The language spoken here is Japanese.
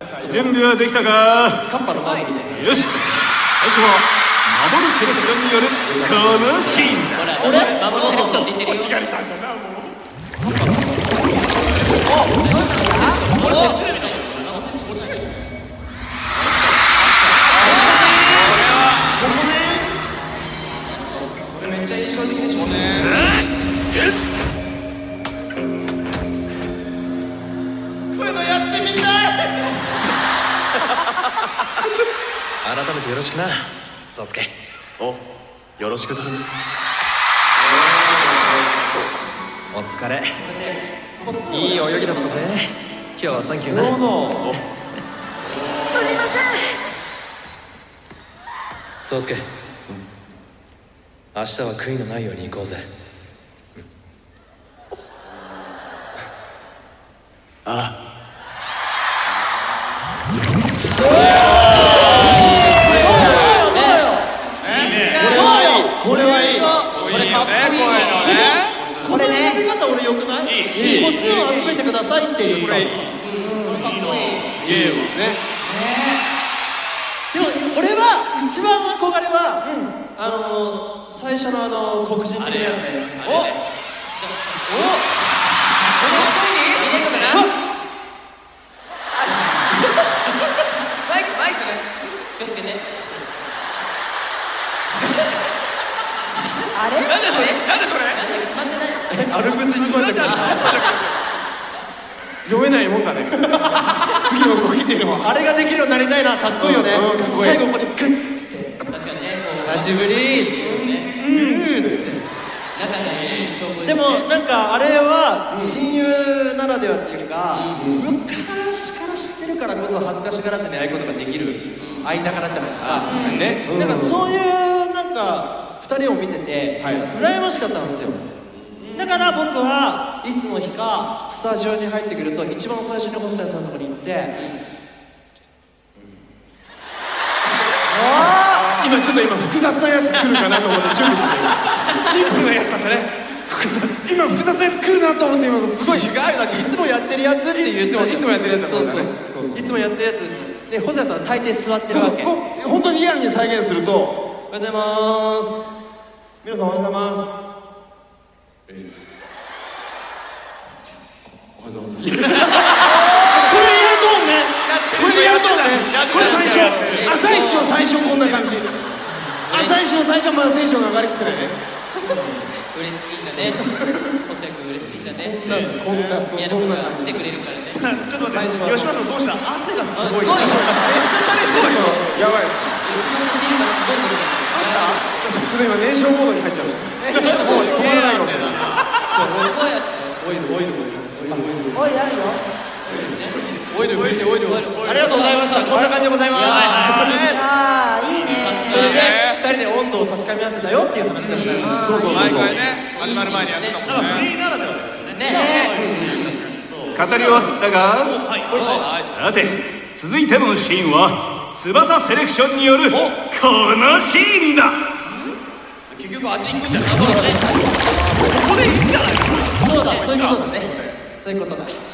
準備はできたか？ カッパの前にね。 よし、最初は守るセレクションによるこのシーンだ。 俺守るセレクションって言ってるよ。 欲しがりさんだな、もう。 これめっちゃ印象的でしょうね。こういうのやってみたい。 改めてよろしくな、宗介。お、よろしく頼む。お疲れ。いい泳ぎだったぜ。今日はサンキューな。 すみません。 宗介、明日は悔いのないように行こうぜ。ああ。 これはいい。これかっこいいよね。これね、やり方俺良くない？コツを集めてくださいっていう。これいい。 ゲームですね。 でも俺は一番憧れは最初の黒人的なやつね。お。この人に入れるのかな？マイクね。気をつけて。あれ？なんでそれ？決まってない。 アルプス一番だ。読めないもんだね。次の動きっていうのは。 あれができるようになりたいな。かっこいいよね。 かっこいい。 最後ここでグッて。確かにね。久しぶり。でもなんかあれは親友ならではっていうか、昔から知ってるからこそ恥ずかしがらずにああいうことができる間柄じゃないですか。 確かにね。 なんかそういうなんか2人を見てて羨ましかったんですよ。だから僕はいつの日かスタジオに入ってくると一番最初に細谷さんのところに行って、 今ちょっと複雑なやつ来るかなと思って準備してる。シンプルなやつだったね。今複雑なやつ来るなと思って今すごい。 違う、なんかいつもやってるやつっていういつもやってるやつだからね。 いつもやってるやつで細谷さんは大抵座ってるわけ。 本当にリアルに再現すると、 おはようございます。 皆さんおはようございます。おはようございます。これやると思うね。これやると思うね。これ最初、朝一の最初こんな感じ。朝一の最初まだテンションが上がりきってないね。 嬉しいんだね。細谷君嬉しいんだね。 こんな宮野君が来てくれるからね。 ちょっと待って、吉村さんどうした？汗がすごい。 すごいよ。めっちゃ垂れてるよ。 やばいです。 後ろのチームがすごい伸びてる。 どうした？ちょっと今燃焼モードに入っちゃいました。ちょっともう止まらないかもしれない。 すごいやつ。 オイルおい、やるよ。 オイル吹いてオイル。 ありがとうございました。こんな感じでございます。ああ、いいね。それで2人で温度を確かめ合ってたよっていう話でございました。 そう毎回ね、始まる前にやってたもんね。 フリーならではですよね。 語り終わったが、さて続いてのシーンは翼セレクションによるこのシーンだ。 結局あっち行くんじゃない？そうだね。 ここでいいんじゃない？ そうだ、そういうことだね。そういうことだ。